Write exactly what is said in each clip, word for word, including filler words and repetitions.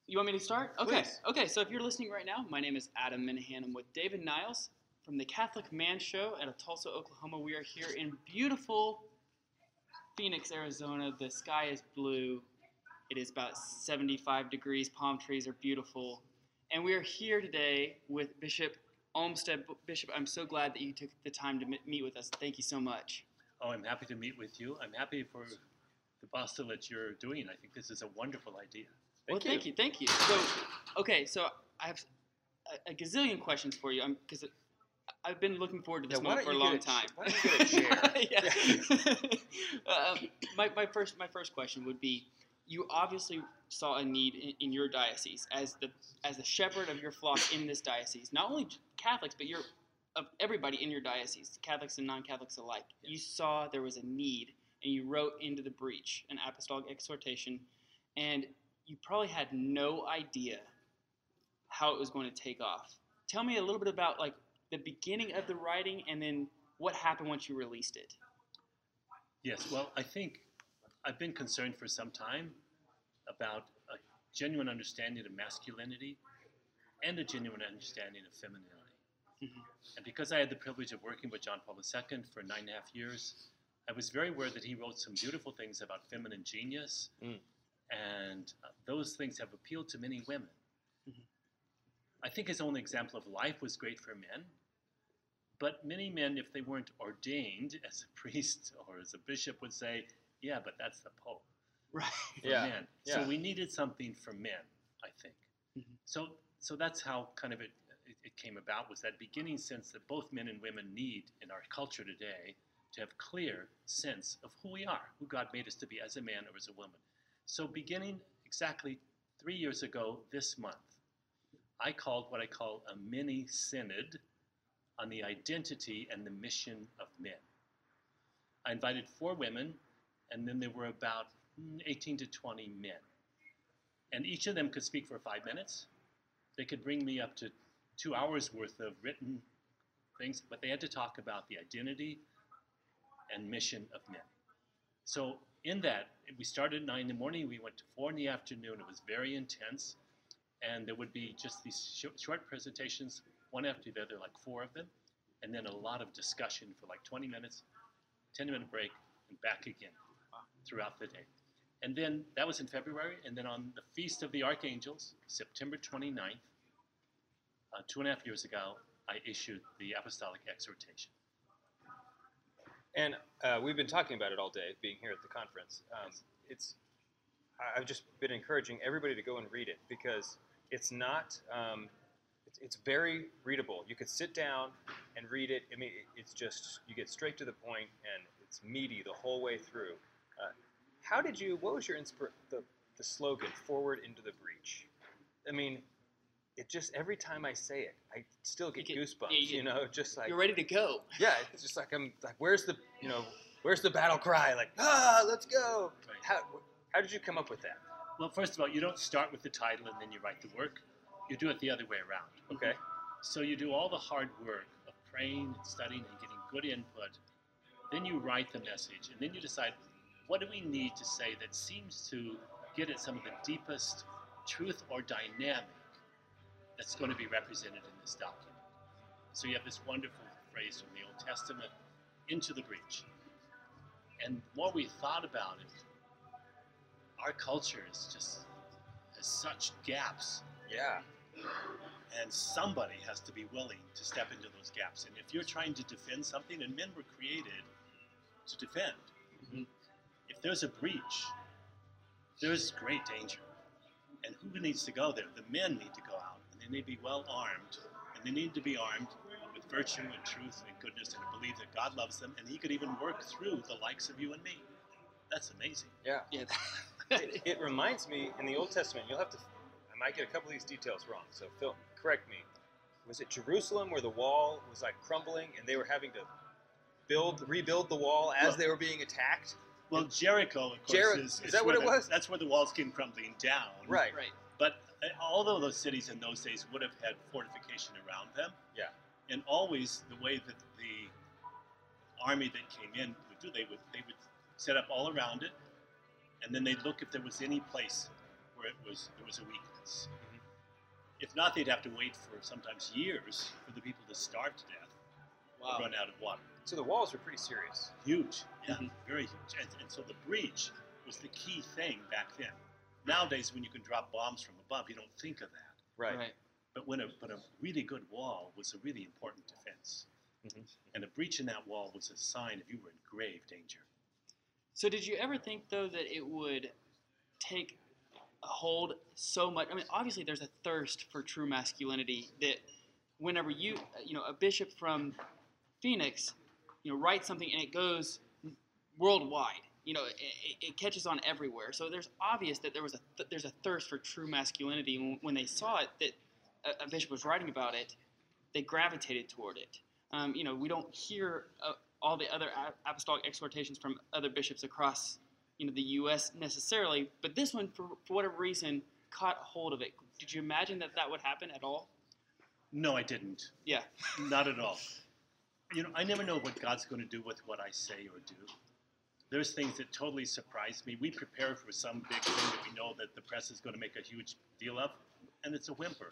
You want me to start? Okay. Please. Okay, so if you're listening right now, my name is Adam Minahan. I'm with David Niles from the Catholic Man Show out of Tulsa, Oklahoma. We are here in beautiful Phoenix, Arizona. The sky is blue. It is about seventy-five degrees. Palm trees are beautiful. And we are here today with Bishop Olmsted. Bishop, I'm so glad that you took the time to meet with us. Thank you so much. Oh, I'm happy to meet with you. I'm happy for the apostolate you're doing. I think this is a wonderful idea. Thank well, you. thank you, thank you. So, okay, so I have a, a gazillion questions for you, because I've been looking forward to this yeah, moment for a long time. Why don't you get a chair? yeah. uh, my, my first my first question would be: you obviously saw a need in, in your diocese as the as the shepherd of your flock in this diocese. Not only Catholics, but you're of everybody in your diocese, Catholics and non-Catholics alike. Yes. You saw there was a need, and you wrote Into the Breach, an apostolic exhortation, and you probably had no idea how it was going to take off. Tell me a little bit about like the beginning of the writing and then what happened once you released it. Yes, well, I think I've been concerned for some time about a genuine understanding of masculinity and a genuine understanding of femininity. Mm-hmm. And because I had the privilege of working with John Paul the Second for nine and a half years, I was very aware that he wrote some beautiful things about feminine genius. Mm. And uh, those things have appealed to many women. Mm-hmm. I think his own example of life was great for men, but many men, if they weren't ordained as a priest or as a bishop, would say, yeah, but that's the Pope. Right. For yeah. men. Yeah. So we needed something for men, I think. Mm-hmm. So so that's how kind of it, it, it came about, was that beginning sense that both men and women need in our culture today to have clear sense of who we are, who God made us to be as a man or as a woman. So beginning exactly three years ago this month, I called what I call a mini synod on the identity and the mission of men. I invited four women, and then there were about eighteen to twenty men. And each of them could speak for five minutes. They could bring me up to two hours worth of written things, but they had to talk about the identity and mission of men. So in that, we started at nine in the morning, we went to four in the afternoon. It was very intense, and there would be just these sh- short presentations, one after the other, like four of them, and then a lot of discussion for like twenty minutes, ten-minute break, and back again throughout the day. And then that was in February, and then on the Feast of the Archangels, September twenty-ninth, uh, two and a half years ago, I issued the Apostolic Exhortation. And uh, we've been talking about it all day, being here at the conference. Um, it's I've just been encouraging everybody to go and read it, because it's not um, it's, it's very readable. You could sit down and read it. I mean, it's just, you get straight to the point, and it's meaty the whole way through. Uh, how did you? What was your inspir- the the slogan? Forward into the breach. I mean, it just, every time I say it, I still get, you get goosebumps. yeah, you, you know, just like you're ready to go. Yeah, it's just like I'm like, where's the you know, where's the battle cry? Like, ah, let's go. Right. How how did you come up with that? Well, first of all, you don't start with the title and then you write the work. You do it the other way around. Okay. So you do all the hard work of praying and studying and getting good input. Then you write the message, and then you decide, what do we need to say that seems to get at some of the deepest truth or dynamic that's going to be represented in this document. So you have this wonderful phrase from the Old Testament, into the breach. And the more we thought about it, our culture is just has such gaps. Yeah. And somebody has to be willing to step into those gaps. And if you're trying to defend something, and men were created to defend, mm-hmm. if there's a breach, there's great danger. And who needs to go there? The men need to go out, and they need to be well armed, and they need to be armed with virtue and truth and goodness, and to believe that God loves them, and He could even work through the likes of you and me. That's amazing. Yeah. Yeah. it, it reminds me, in the Old Testament, you'll have to, I might get a couple of these details wrong, so Phil, correct me. Was it Jerusalem where the wall was like crumbling, and they were having to build, rebuild the wall as well, they were being attacked? Well, Jericho, of course, Jer- is, is, is that what it the, was? That's where the walls came crumbling down. Right. Right. But uh, although those cities in those days would have had fortification around them, yeah, and always the way that the army that came in would do, they would they would set up all around it, and then they'd look if there was any place where it was there was a weakness. If not, they'd have to wait for sometimes years for the people to starve to death Wow. or run out of water. So the walls were pretty serious. Huge, yeah, Mhm. very huge. And, and so the breach was the key thing back then. Nowadays, when you can drop bombs from above, you don't think of that. Right. Right. But when a but a really good wall was a really important defense, Mhm. and a breach in that wall was a sign of you were in grave danger. So did you ever think though that it would take a hold so much? I mean, obviously there's a thirst for true masculinity that whenever you you know a bishop from Phoenix, you know, writes something and it goes worldwide. You know, it, it, it catches on everywhere. So there's obvious that there was a th- there's a thirst for true masculinity. And when they saw it, that a, a bishop was writing about it, they gravitated toward it. Um, you know, we don't hear uh, all the other a- apostolic exhortations from other bishops across, you know, the U S necessarily, but this one, for, for whatever reason, caught hold of it. Did you imagine that that would happen at all? No, I didn't. Yeah. Not at all. You know, I never know what God's going to do with what I say or do. There's things that totally surprise me. We prepare for some big thing that we know that the press is going to make a huge deal of, and it's a whimper.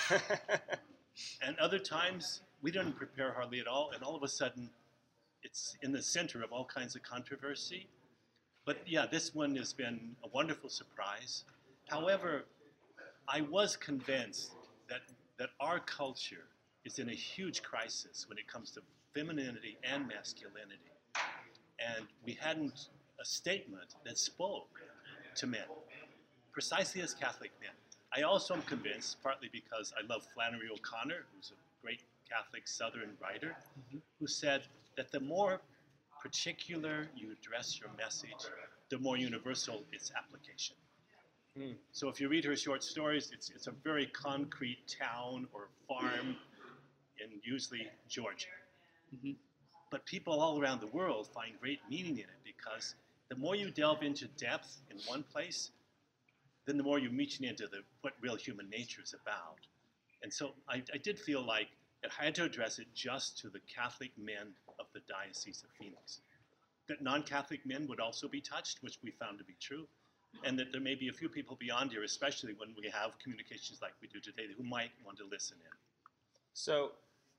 And other times, we don't prepare hardly at all, and all of a sudden, it's in the center of all kinds of controversy. But yeah, this one has been a wonderful surprise. However, I was convinced that, that our culture is in a huge crisis when it comes to femininity and masculinity. And we hadn't a statement that spoke to men, precisely as Catholic men. I also am convinced, partly because I love Flannery O'Connor, who's a great Catholic Southern writer, Mhm. who said that the more particular you address your message, the more universal its application. Mm. So if you read her short stories, it's, it's a very concrete town or farm in usually Georgia. Mhm. But people all around the world find great meaning in it because the more you delve into depth in one place, then the more you're reaching into the, what real human nature is about. And so I, I did feel like it had to address it just to the Catholic men of the Diocese of Phoenix. That non-Catholic men would also be touched, which we found to be true, and that there may be a few people beyond here, especially when we have communications like we do today, who might want to listen in. So,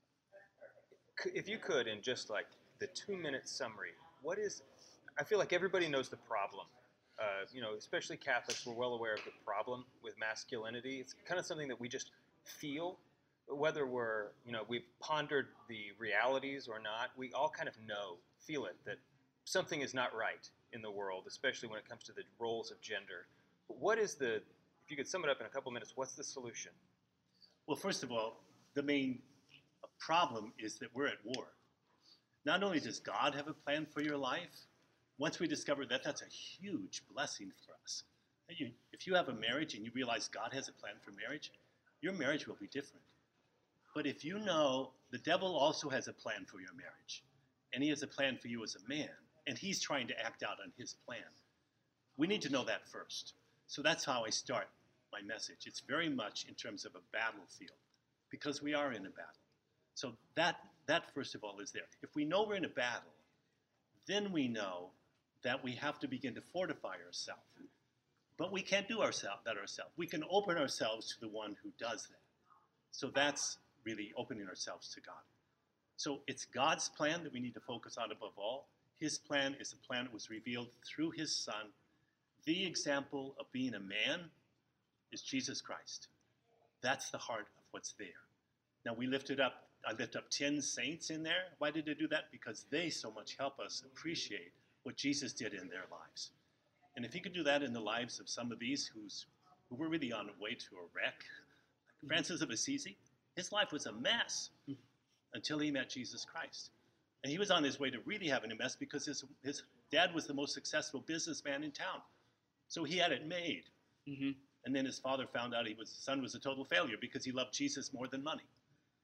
c- if you could, in just like the two-minute summary, what is? I feel like everybody knows the problem. Uh, you know, especially Catholics, we're well aware of the problem with masculinity. It's kind of something that we just feel, whether we're, you know, we've pondered the realities or not. We all kind of know, feel it, that something is not right in the world, especially when it comes to the roles of gender. But what is the? If you could sum it up in a couple minutes, what's the solution? Well, first of all, the main problem is that we're at war. Not only does God have a plan for your life, once we discover that, that's a huge blessing for us. You, if you have a marriage and you realize God has a plan for marriage, your marriage will be different. But if you know the devil also has a plan for your marriage, and he has a plan for you as a man, and he's trying to act out on his plan, we need to know that first. So that's how I start my message. It's very much in terms of a battlefield, because we are in a battle. So that, that first of all, is there. If we know we're in a battle, then we know that we have to begin to fortify ourselves. But we can't do ourselves, that ourselves. We can open ourselves to the one who does that. So that's really opening ourselves to God. So it's God's plan that we need to focus on above all. His plan is a plan that was revealed through his Son. The example of being a man is Jesus Christ. That's the heart of what's there. Now we lifted up, I lift up ten saints in there. Why did I do that? Because they so much help us appreciate what Jesus did in their lives. And if he could do that in the lives of some of these who's, who were really on the way to a wreck, like Francis of Assisi, his life was a mess until he met Jesus Christ. And he was on his way to really having a mess because his, his dad was the most successful businessman in town. So he had it made. Mhm. And then his father found out he was, his son was a total failure because he loved Jesus more than money.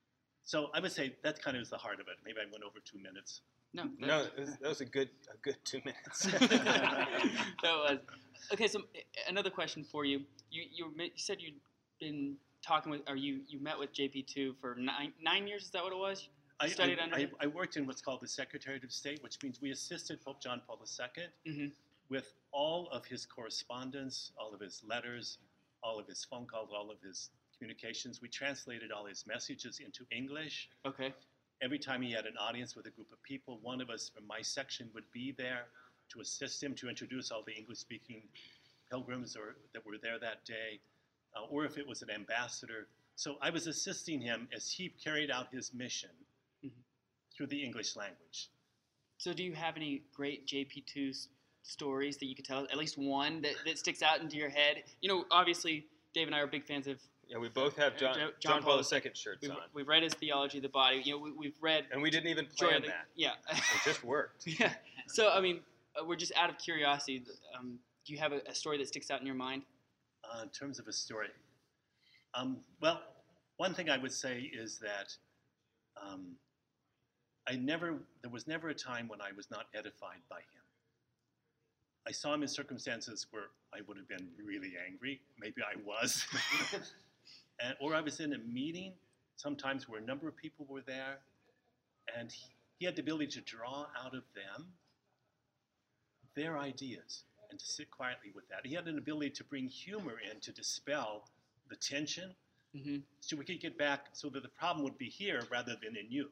So I would say that kind of is the heart of it. Maybe I went over two minutes. No. That, No, that was, that was a good, a good two minutes. that was okay. So uh, another question for you. You you, ma- you said you'd been talking with, or you, you met with J P two for nine nine years. Is that what it was? I, Studied I, under I, him? I worked in what's called the Secretariat of State, which means we assisted Pope John Paul the Second Mhm. with all of his correspondence, all of his letters, all of his phone calls, all of his communications. We translated all his messages into English. Okay. Every time he had an audience with a group of people, one of us from my section would be there to assist him to introduce all the English-speaking pilgrims or, that were there that day, uh, or if it was an ambassador. So I was assisting him as he carried out his mission mm-hmm. through the English language. So do you have any great J P two s- stories that you could tell, at least one that, that sticks out into your head? You know, obviously, Dave and I are big fans of Yeah, we both have John, Jo- John, John Paul Paul the Second shirts We've, on. we've read his Theology of the Body. You know, we, we've read And we didn't even Joy plan of the, that. Yeah. It just worked. yeah. So, I mean, uh, we're just out of curiosity. Um, do you have a, a story that sticks out in your mind? Uh, in terms of a story, um, well, one thing I would say is that um, I never, there was never a time when I was not edified by him. I saw him in circumstances where I would have been really angry. Maybe I was. and, or I was in a meeting, sometimes where a number of people were there, and he, he had the ability to draw out of them their ideas and to sit quietly with that. He had an ability to bring humor in to dispel the tension, Mm-hmm. so we could get back so that the problem would be here rather than in you.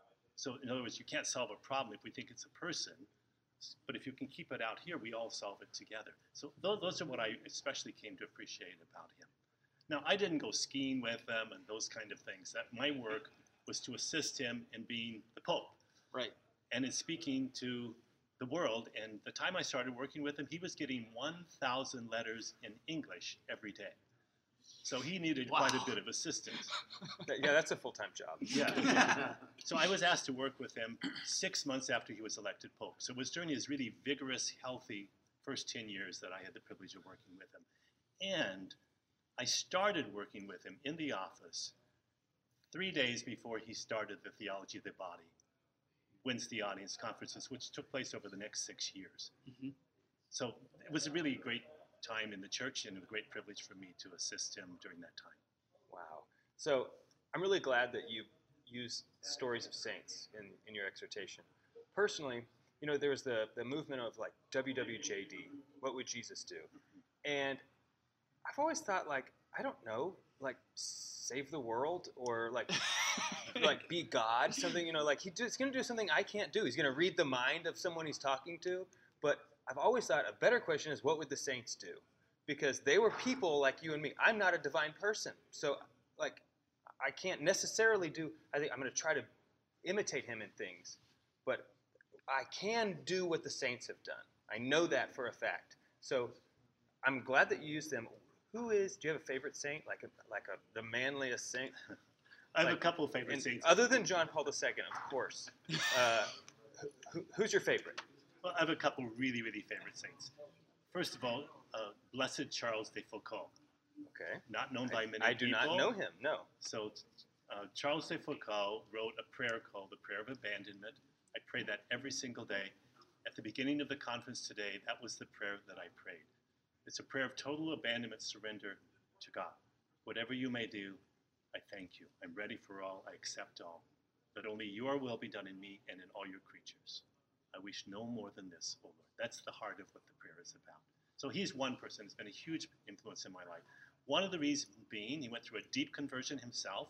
So in other words, you can't solve a problem if we think it's a person, but if you can keep it out here, we all solve it together. So those, those are what I especially came to appreciate about him. Now, I didn't go skiing with him and those kind of things. That my work was to assist him in being the Pope. Right. And in speaking to the world. And the time I started working with him, he was getting one thousand letters in English every day. So he needed Wow. quite a bit of assistance. That- yeah, that's a full-time job. Yeah. So I was asked to work with him six months after he was elected Pope. So it was during his really vigorous, healthy first ten years that I had the privilege of working with him. And I started working with him in the office three days before he started the Theology of the Body, Wednesday audience conferences, which took place over the next six years. Mm-hmm. So it was a really great time in the church and a great privilege for me to assist him during that time. Wow. So I'm really glad that you use stories of saints in, in your exhortation. Personally, you know, there's the, the movement of like W W J D, what would Jesus do? And I've always thought like, I don't know, like save the world or like like be God, something, you know, like he do, he's going to do something I can't do. He's going to read the mind of someone he's talking to. But I've always thought a better question is, what would the saints do? Because they were people like you and me. I'm not a divine person. So, like, I can't necessarily do, I think I'm going to try to imitate him in things. But I can do what the saints have done. I know that for a fact. So, I'm glad that you used them. Who is, do you have a favorite saint? Like, a, like a, the manliest saint? I have Like, a couple of favorite And saints. other than John Paul the Second, of course. Uh, who, who's your favorite? Well, I have a couple really, really favorite saints. First of all, uh, Blessed Charles de Foucauld, Okay. not known by many I do people. not know him, no. So uh, Charles de Foucauld wrote a prayer called the Prayer of Abandonment. I pray that every single day. At the beginning of the conference today, that was the prayer that I prayed. It's a prayer of total abandonment, surrender to God. Whatever you may do, I thank you. I'm ready for all. I accept all. But only your will be done in me and in all your creatures. I wish no more than this, O Lord. That's the heart of what the prayer is about. So he's one person who's been a huge influence in my life. One of the reasons being he went through a deep conversion himself,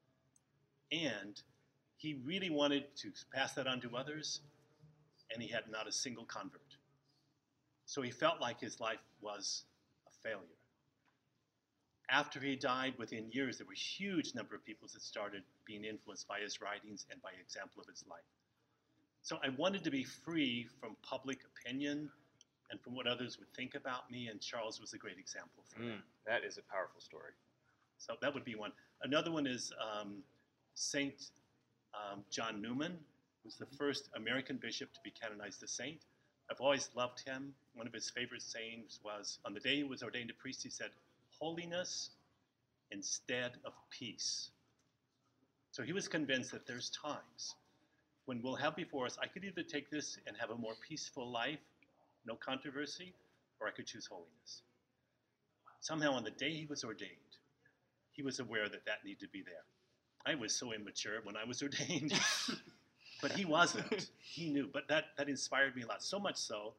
and he really wanted to pass that on to others, and he had not a single convert. So he felt like his life was a failure. After he died, within years, there were a huge number of people that started being influenced by his writings and by example of his life. So I wanted to be free from public opinion and from what others would think about me, and Charles was a great example for me. Mm, that is a powerful story. So that would be one. Another one is um, Saint um, John Newman, who's the first American bishop to be canonized a saint. I've always loved him. One of his favorite sayings was, on the day he was ordained a priest, he said, holiness instead of peace. So he was convinced that there's times when we'll have before us, I could either take this and have a more peaceful life, no controversy, or I could choose holiness. Somehow on the day he was ordained, he was aware that that needed to be there. I was so immature when I was ordained, but he wasn't. He knew, but that, that inspired me a lot, so much so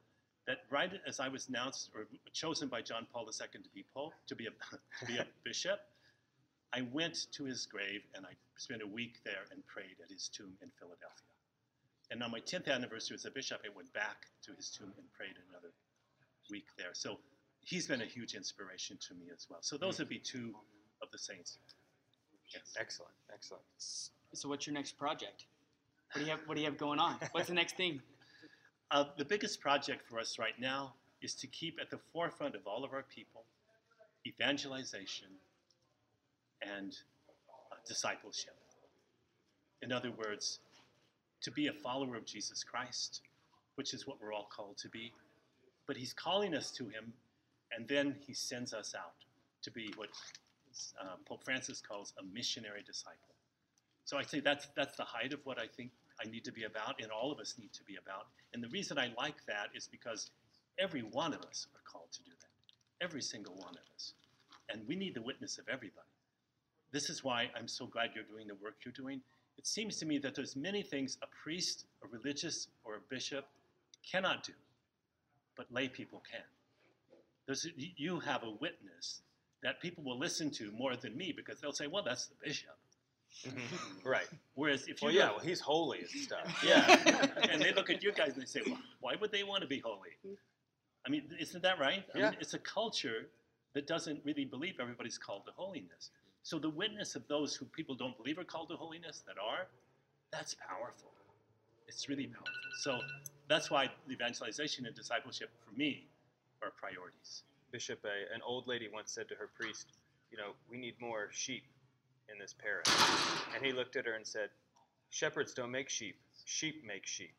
that right as I was announced or chosen by John Paul the Second to be pope, to be a to be a bishop, I went to his grave and I spent a week there and prayed at his tomb in Philadelphia. And on my tenth anniversary as a bishop, I went back to his tomb and prayed another week there. So he's been a huge inspiration to me as well. So those would be two of the saints. Yes. Excellent, excellent. So what's your next project? What do you have? What do you have going on? What's the next thing? Uh, the biggest project for us right now is to keep at the forefront of all of our people evangelization and uh, discipleship. In other words, to be a follower of Jesus Christ, which is what we're all called to be. But he's calling us to him, and then he sends us out to be what uh, Pope Francis calls a missionary disciple. So I say that's that's the height of what I think I need to be about, and all of us need to be about. And the reason I like that is because every one of us are called to do that. Every single one of us. And we need the witness of everybody. This is why I'm so glad you're doing the work you're doing. It seems to me that there's many things a priest, a religious, or a bishop cannot do, but lay people can. There's, you have a witness that people will listen to more than me because they'll say, well, that's the bishop. Mm-hmm. Right. Whereas if you Well, yeah, look- well, he's holy and stuff. yeah, and they look at you guys and they say, well, why would they want to be holy? I mean, isn't that right? I Yeah. mean, it's a culture that doesn't really believe everybody's called to holiness. So the witness of those who people don't believe are called to holiness that are, that's powerful. It's really powerful. So that's why evangelization and discipleship for me are priorities. Bishop, a, an old lady once said to her priest, you know, we need more sheep in this parish. And he looked at her and said, shepherds don't make sheep, sheep make sheep.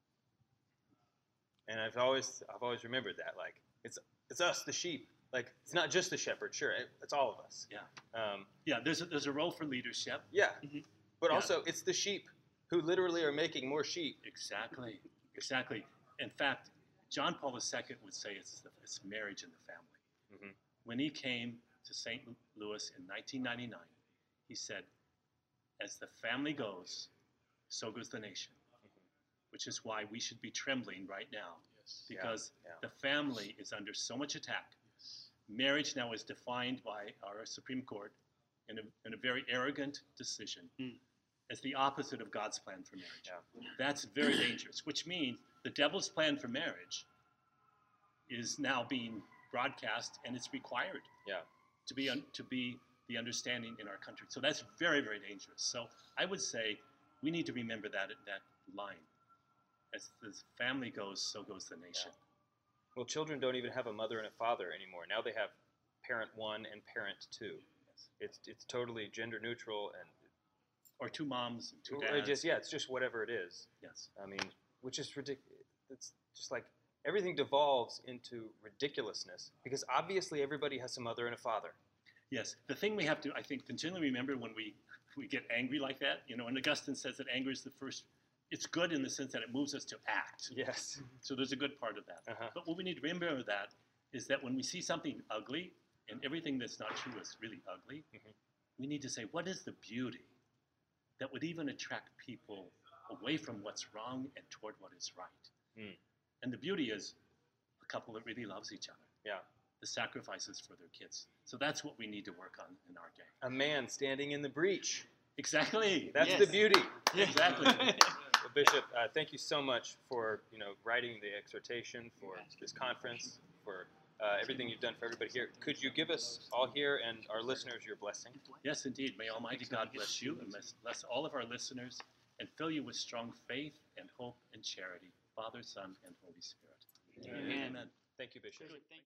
And I've always I've always remembered that, like, it's it's us, the sheep. Like, it's not just the shepherd, sure, it, it's all of us. Yeah. Um, Yeah, there's a, there's a role for leadership. yeah, Mhm. but Yeah. also it's the sheep who literally are making more sheep. Exactly, exactly. In fact, John Paul the Second would say it's, the, it's marriage in the family. Mhm. When he came to Saint Louis in nineteen ninety-nine, he said, as the family goes, so goes the nation, which is why we should be trembling right now, because Yeah, yeah. the family is under so much attack. Marriage now is defined by our Supreme Court in a, in a very arrogant decision Mm. as the opposite of God's plan for marriage. Yeah. That's very dangerous, which means the devil's plan for marriage is now being broadcast, and it's required Yeah. to be un, to be the understanding in our country. So that's very, very dangerous. So I would say we need to remember that that line. As the family goes, so goes the nation. Well, children don't even have a mother and a father anymore. Now they have parent one and parent two. It's it's totally gender neutral and Or two moms and two or dads. just yeah, it's just whatever it is. Yes. I mean, which is ridiculous. It's just like everything devolves into ridiculousness because obviously everybody has a mother and a father. Yes. The thing we have to, I think, continually remember when we we get angry like that, you know, and Augustine says that anger is the first. It's good in the sense that it moves us to act. Yes. So there's a good part of that. Uh-huh. But what we need to remember that is that when we see something ugly, and everything that's not true is really ugly, Mhm. we need to say, what is the beauty that would even attract people away from what's wrong and toward what is right? Mm. And the beauty is a couple that really loves each other. Yeah. The sacrifices for their kids. So that's what we need to work on in our day. A man standing in the breach. Exactly. That's Yes. the beauty. Exactly. Well, Bishop, uh, thank you so much for you know writing the exhortation for this conference, for uh, everything you've done for everybody here. Could you give us all here and our listeners your blessing? Yes, indeed. May Almighty God bless you and bless, bless all of our listeners and fill you with strong faith and hope and charity, Father, Son, and Holy Spirit. Amen. Amen. Thank you, Bishop. Good, thank you.